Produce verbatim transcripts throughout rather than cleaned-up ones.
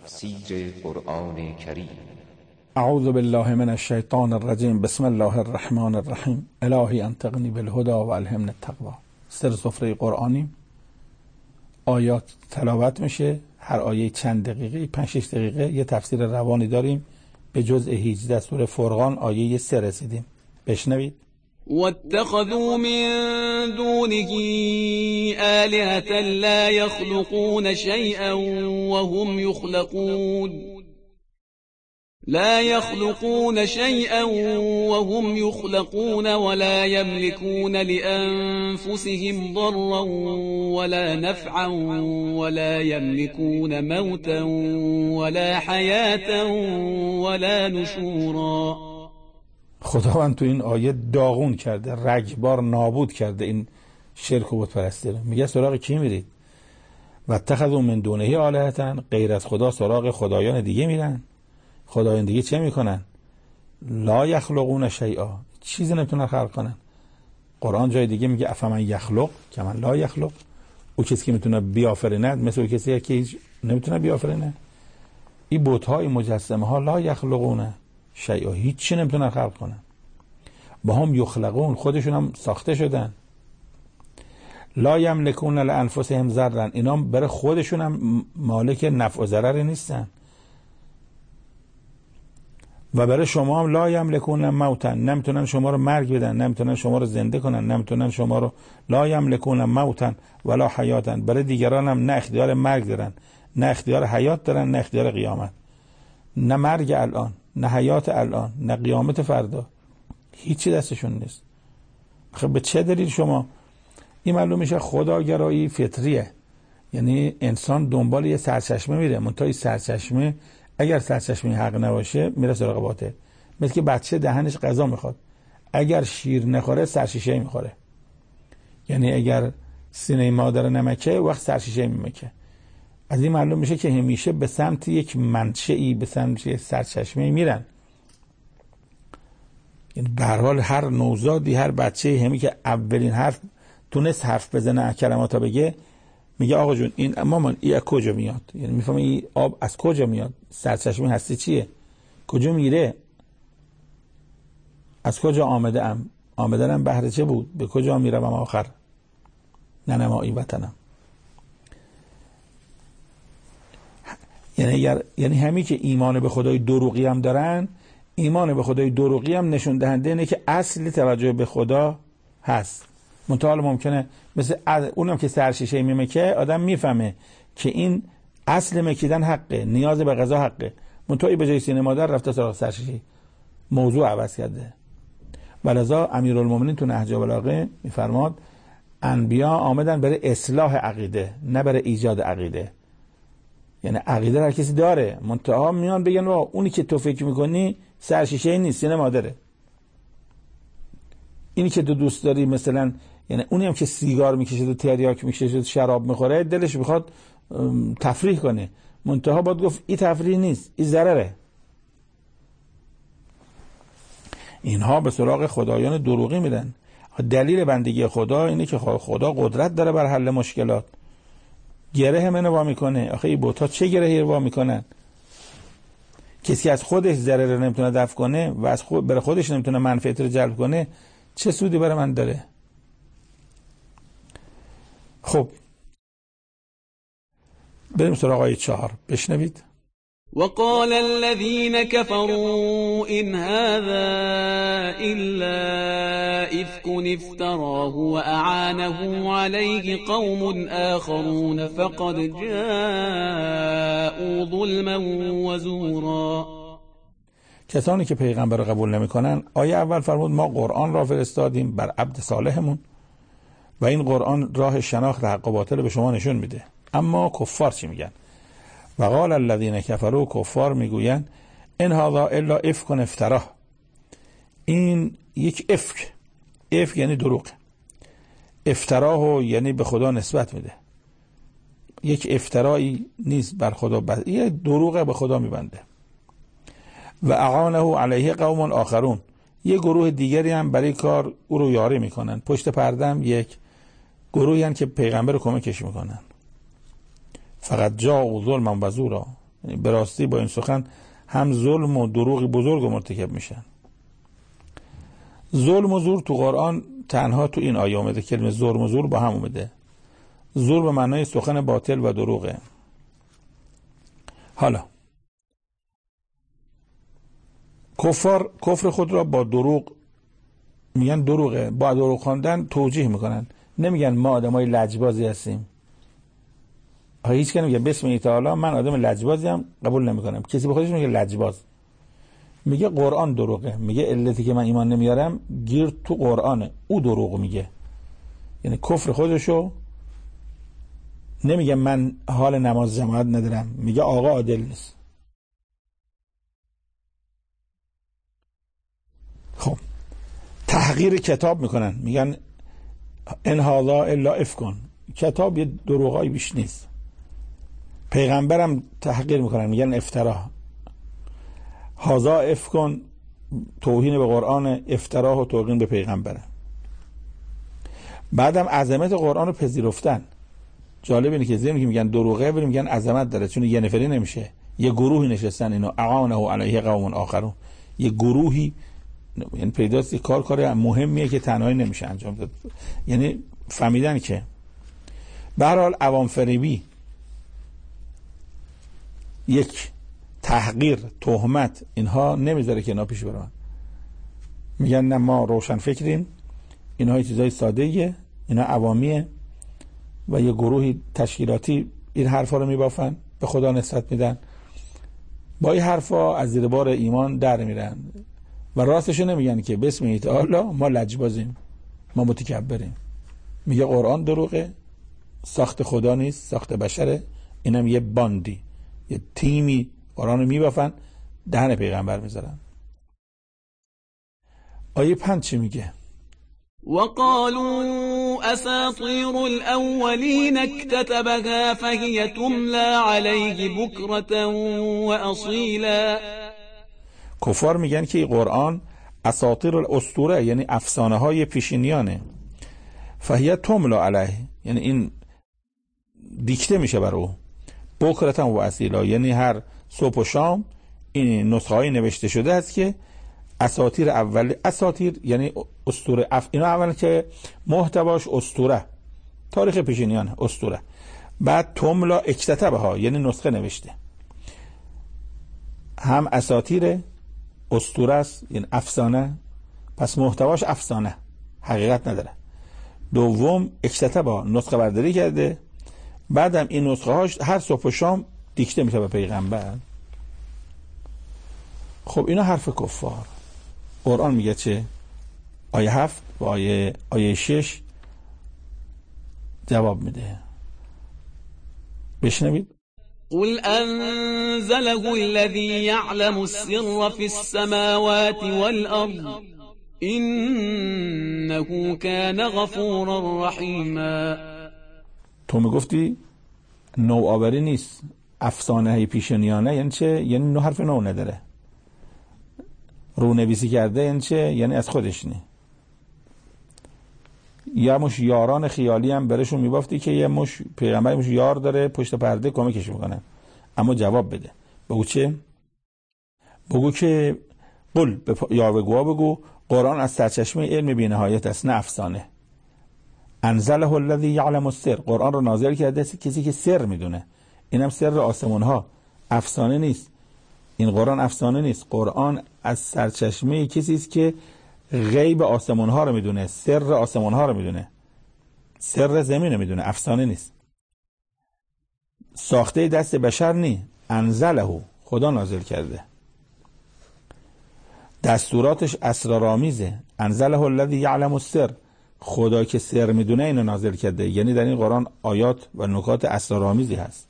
تفسیر قرآن کریم. اعوذ بالله من الشیطان الرجیم. بسم الله الرحمن الرحیم. الهی انطقنی بالهدى و الهمنی التقوی. سر سفره قرآنی، آیات تلاوت میشه، هر آیه چند دقیقه، پنج شش دقیقه یه تفسیر روانی داریم. به جزء هجده سوره فرقان آیه سه رسیدیم. بشنوید. واتخذوا من دونه آلهة لا يخلقون شيئا وهم يخلقون لا يخلقون شيئا وهم يخلقون ولا يملكون لأنفسهم ضرا ولا نفعا ولا يملكون موتا ولا حياة ولا نشورا. خداوند تو این آیه داغون کرده، رگبار نابود کرده این شرک و بت پرستی رو. میگه سراغ کی میرید؟ و اتخذوا من دونه آلهة، غیر از خدا سراغ خدایان دیگه میرن. خدایان دیگه چه میکنن؟ لا یخلقون شیئا، چیزی نمیتونن خلق کنن. قرآن جای دیگه میگه افمن یخلق کمن لا یخلق، او کسی که میتونه بیافریند مثل او کسی که نمیتونه بیافرینه. این بت های مجسمه ها لا یخلقون شیئا، هیچی نمیتونن خلق کنن. با هم یخلقون، خودشون هم ساخته شدن. لا یملکون لانفسهم ضرا، اینا برای خودشون هم مالک نفع و ضرری نیستن. و برای شما هم لا یملکون موتا، نمیتونن شما رو مرگ بدن، نمیتونن شما رو زنده کنن، نمیتونن شما رو لا یملکون موتا ولا حیاتا، برای دیگران هم نه اختیار مرگ دارن، نه اختیار حیات دارن، نه اختیار قیامت. نه مرگ الان، نه حیات الان، نه قیامت فردا، هیچی دستشون نیست. خب به چه دلیل شما؟ این معلوم میشه خداگرایی فطریه، یعنی انسان دنبال یه سرچشمه میره، منتها این سرچشمه اگر سرچشمه حق نباشه میره سراغ باطل. مثل که بچه دهنش غذا میخواد، اگر شیر نخوره سرشیشه میخوره. یعنی اگر سینه مادر نمکه وقت سرشیشه میمکه. از این معلوم میشه که همیشه به سمت یک منشئی، به سمت یک سرچشمه میرن. یعنی به هر حال هر نوزادی، هر بچه همی که اولین حرف تونست حرف بزنه، کلماتا بگه، میگه آقا جون این مامان این از کجا میاد؟ یعنی میفهمه این آب از کجا میاد، سرچشمه هستی چیه، کجا میره، از کجا آمده ام، آمدنم بهر چه بود، به کجا میروم آخر، ننمایی وطنم. یعنی اگر یعنی همین که ایمان به خدای دروغی هم دارن، ایمان به خدای دروغی هم نشون دهنده اینه که اصل توجه به خدا هست. منتها ممکنه مثل اونم که سرشیشه میمکه، آدم میفهمه که این اصل مکیدن حقه، نیاز به غذا حقه، منتها به جای سینه مادر رفته سراغ سرشیشه، موضوع عوض کرده. ولذا امیرالمومنین تو نهج البلاغه میفرماد انبیا آمدن برای اصلاح عقیده، نه برای ایجاد عقیده. یعنی عقیده هر کسی داره، منتها میان بگن اونی که تو فکر میکنی سرشیشه نیست، سینه مادره. اینی که تو دوست داری مثلا، یعنی اونی هم که سیگار میکشه و تریاک میکشه و شراب میخوره، دلش میخواد تفریح کنه، منتها باید گفت این تفریح نیست، این ضرره. اینها به سراغ خدایان دروغی میرن. دلیل بندگی خدا اینه که خدا قدرت داره بر حل مشکلات. گره منو وا میکنه. آخه این بوتا چه گرهی وا میکنن؟ کسی از خودش ضرر رو نمیتونه دفع کنه و از خود برای خودش نمیتونه منفعت رو جلب کنه، چه سودی برای من داره؟ خب بریم سراغ آیه چهار، بشنوید. وقال الذين كفروا إن هذا إلا إفك افتراه وأعانه عليه قوم آخرون فقد جاءوا ظلما وزورا. کسانی که پیغمبر قبول نمی کنن، آیه اول فرمود ما قرآن را فرستادیم بر عبد صالحمون و این قرآن راه شناخت حق و باطل به شما نشون میده. اما کفار چی میگن؟ و قال الذین کفروا، کفار میگوین ان هذا الا افک افتراه، این یک افک، افک یعنی دروغ، افتراه یعنی به خدا نسبت میده، یک افترایی نیست بر خدا، بس یه دروغ به خدا میبنده. و اعانه علیه قوم آخرون، یه گروه دیگری هم برای کار او رو یاری میکنن، پشت پرده هم یک گروهی هستند که پیغمبر رو کمکش میکنن. فقط جاءوا ظلما و زورا، یعنی به راستی با این سخن هم ظلم و دروغ بزرگ و مرتکب میشن. ظلم و زور تو قرآن تنها تو این آیه اومده، کلمه ظلم و زور با هم اومده. زور به معنای سخن باطل و دروغه. حالا کفار کفر خود را با دروغ میگن دروغه، با دروغ خواندن توجیه میکنن، نمیگن ما آدمای لجبازی هستیم. هیچ کنه میگه بسم الله تعالی من آدم لجبازی هم قبول نمیکنم. کسی به خودش میگه لجباز، میگه قرآن دروغه، میگه علتی که من ایمان نمیارم گیر تو قرآنه، او دروغ میگه. یعنی کفر خودشو نمیگه من حال نماز جماعت ندارم، میگه آقا عادل نیست. خب تحقیر کتاب میکنن، میگن ان هذا الا افکن، کتاب یه دروغای بیش نیست. پیغمبرم تحقیر میکنن، میگن افترا. هذا افکن توهین به قرآن، افترا و توهین به پیغمبره. بعدم عظمت قرآن رو پذیرفتن. جالب اینه که زمین که میگن دروغه ولی میگن عظمت داره، چون یه نفری نمیشه، یه گروهی نشستن اینو اعانه علیه قوم آخرون، یه گروهی، یعنی پیداست یه کار کار مهمیه که تنهایی نمیشه انجام داد. یعنی فهمیدن که به هر حال عوام فریبی، یک تحقیر، تهمت، اینها نمیذاره که اینا پیش برن. میگن نه ما روشن فکریم، اینها چیزای ساده‌ایه، اینا عوامیه و یه گروهی تشکیلاتی این حرفا رو میبافن، به خدا نسبت میدن، با این حرفا از زیر بار ایمان در میرن و راستشو نمیگن که بسم الله تعالی ما لجبازیم، ما متکبریم. میگه قرآن دروغه، ساخت خدا نیست، ساخت بشره. اینم یه باندی، یه تیمی قرآن رو میبافن، دهن پیغمبر میذارن. آیه پنج چی میگه؟ وقالوا اساطير الاولين اكتتبها فهي تملى عليه بكرة واصيلا. کفار میگن که این قرآن اساطیر الاسطوره، یعنی افسانه های پیشینیانه. فهی تملا علیه، یعنی این دیکته میشه بر او. بکرتا و اصیلا، یعنی هر صبح و شام این نسخه های نوشته شده است که اساطیر اول، اساطیر یعنی اسطوره، اف... اینا اول که محتواش اسطوره، تاریخ پیشینیانه، اسطوره. بعد تملا اکتتبها، یعنی نسخه نوشته. هم اساطیر اسطوره است، یعنی افسانه، پس محتواش افسانه، حقیقت نداره. دوم اکتتبها، نسخه برداری کرده. بعدم این نسخه هاش هر صبح و شام دیکته میشه به پیغمبر. خب اینا حرف کفار. قرآن میگه چه؟ آیه هفت و آیه, آیه شش جواب میده. بشنوید. قل انزله الذي يعلم السر في السماوات والأرض إنه كان غفورا رحيما. تو میگفتی نوآوری نیست، افسانه پیشینیانه، یعنی چه؟ یعنی نو حرف نو نداره، رو نویسی کرده، یعنی چه؟ یعنی از خودش نه. یا مش یاران خیالی هم برشون میبافتی که یه مش پیغمبر مش یار داره پشت پرده کمکش میکنن. اما جواب بده، بگو چه؟ بگو که قل یا بگو بگو قرآن از سرچشمه علم بی‌نهایت است، نه افسانه. انزله الذی یعلم السر، قرآن رو نازل کرده کسی که سر میدونه. اینم سر آسمون ها، افسانه نیست. این قرآن افسانه نیست، قرآن از سرچشمه کسی است که غیب آسمون ها رو میدونه، سر آسمون ها رو میدونه، سر زمین رو میدونه، افسانه نیست. ساخته دست بشر نی، انزله، خدا نازل کرده. دستوراتش اسرارآمیزه، انزله الذی یعلم السر، خدا که سر میدونه اینو نازل کرده. یعنی در این قرآن آیات و نکات اسرارآمیزی هست.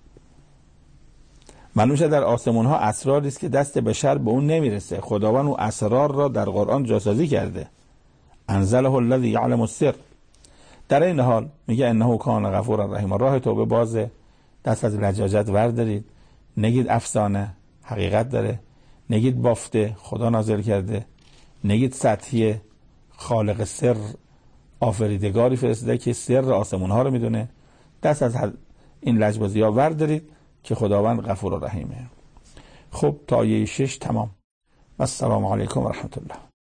معلوم شد در آسمون ها اسراری است که دست بشر به اون نمیرسه. خداوند اون اسرار را در قرآن جاسازی کرده. انزله الذی یعلم السر. در این حال میگه انه کان غفورا رحیما. راه توبه بازه، دست از لجاجت وردارید، نگید افسانه، حقیقت داره. نگید بافته، خدا نازل کرده. نگید سطحی، خالق سر آفریدگاری فرستاده که سر آسمون ها رو میدونه. دست از این لجبازی ها وردارید که خداوند غفور و رحیمه. خب تا آیه شش تمام. السلام علیکم و رحمت الله.